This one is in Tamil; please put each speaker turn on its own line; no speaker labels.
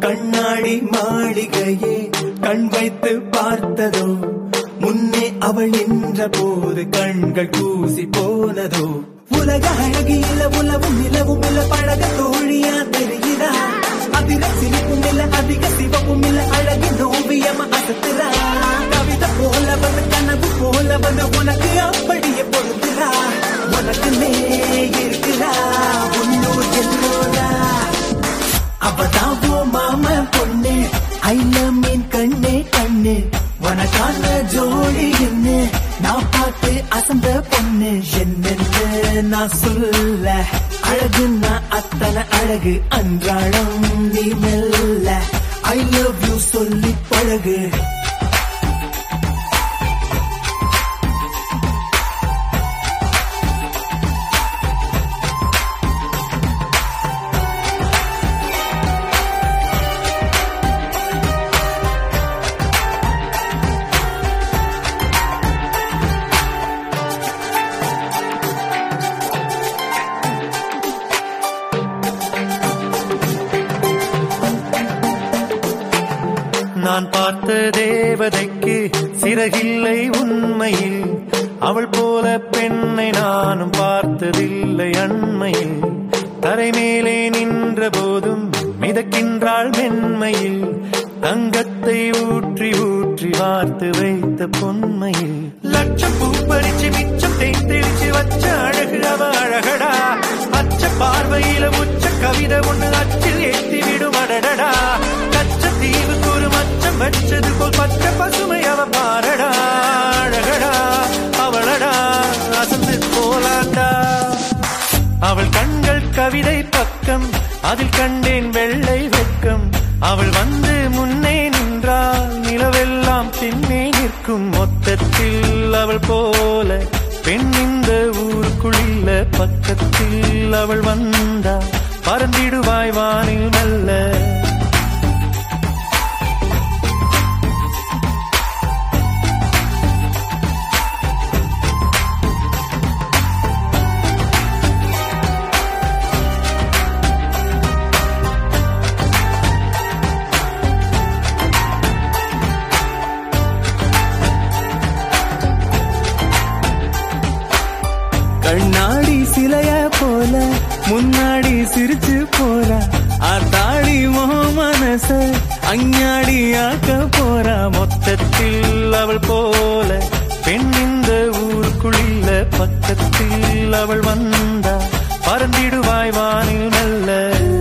கண்ணாடி மாளிகையே கண் வைத்து பார்த்ததோ, முன்னே அவள் நின்ற போது கண்கள் கூசி போனதோ. உலக அழகியில உலவும் நிலவும் இல்ல, பழக தோழியா தெரிகிறா. அதிர சிரிப்பும் இல்ல, அதிக சிவப்பும் இல்ல, அழகின் ஓவியமா அசத்துறா. கவிதை போல வந்து கனவு போல வந்து உனக்கு அப்படியே பொறுத்துறா. உனக்கு இருக்கிறா உள்ளூர் எல்லோரா. அவதாவோ மாம பொண்ணு, ஐல மீன் கண்ணே கண்ணு, உனக்கான ஜோடி என்ன நான் பார்த்து அசந்த பொண்ணு. என்னென்ன நான் சொல்ல, அழகுன்னா அத்தனை அழகு, அன்றாடம் நீ மெல்ல ஐ லவ் யூ சொல்லி பழகு.
நான் பார்த்த தேவதைக்கு சிறகில்லை உண்மையில், அவள் போல பெண்ணை நானும் பார்த்ததில்லை அண்மையில். தரை மேலே நின்ற போதும் மிதக்கின்றாள் மென்மையில், தங்கத்தை ஊற்றி ஊற்றி வார்த்து வைத்த பொன்மையில். லட்சம் பூ பறிச்சு மிச்சம் தேய்த்தெளிச்சு வச்ச அழகு அவ அழகடா. அச்ச பார்வையில உச்ச கவிதை ஒண்ணு அச்சில் ஏற்றி விடும் அடடடா. கச்ச தீவுக்கு ஒரு மச்சம் வச்சது போல் பச்சை பசுமை அவ பாரடா. அழகடா அவளடா அசந்து போலாண்டா. அவள் கண்கள் கவிதை பக்கம், அதில் கண்டேன் வெள்ளை வெட்கம். அவள் வந்து முன்னே நின்றால் நிலவெல்லாம் பின்னே நிற்கும். மொத்தத்தில் அவள் போல பெண் இந்த ஊருக்குள்ள, பக்கத்தில் அவள் வந்தா பறந்திடுவாய் வானில் மெல்ல.
கண்ணாடி சிலைய போல முன்னாடி சிரிச்சு போறா. ஆத்தாடி மனச அஞ்ஞாடி ஆக்க போறா.
மொத்தத்தில் அவள் போல பெண் இந்த ஊருக்குள்ள, பக்கத்தில் அவள் வந்தா பறந்திடுவாய் வானில் மெல்ல.